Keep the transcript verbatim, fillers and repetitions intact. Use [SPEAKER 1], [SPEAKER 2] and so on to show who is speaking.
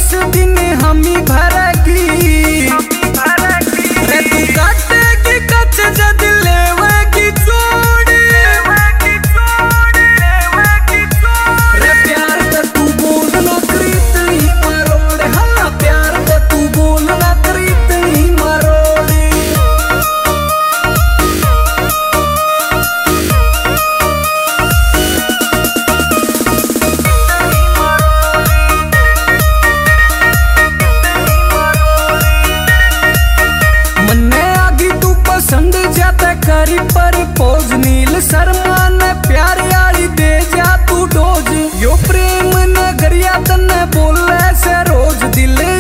[SPEAKER 1] किस दिन हम ही भरेगी रे तू काटेगी कच जद लेवेगी छोड़ रे प्यार ते तू बोलना करीतनी मरोड़ हाँ प्यार ते तू बोलना करीतनी मरोड़ी पसंद जाता करी पर पोज नील शर्मा ने प्यार यारी दे जा तू डोज यो प्रेम नगरिया तन्ने बोले से रोज दिल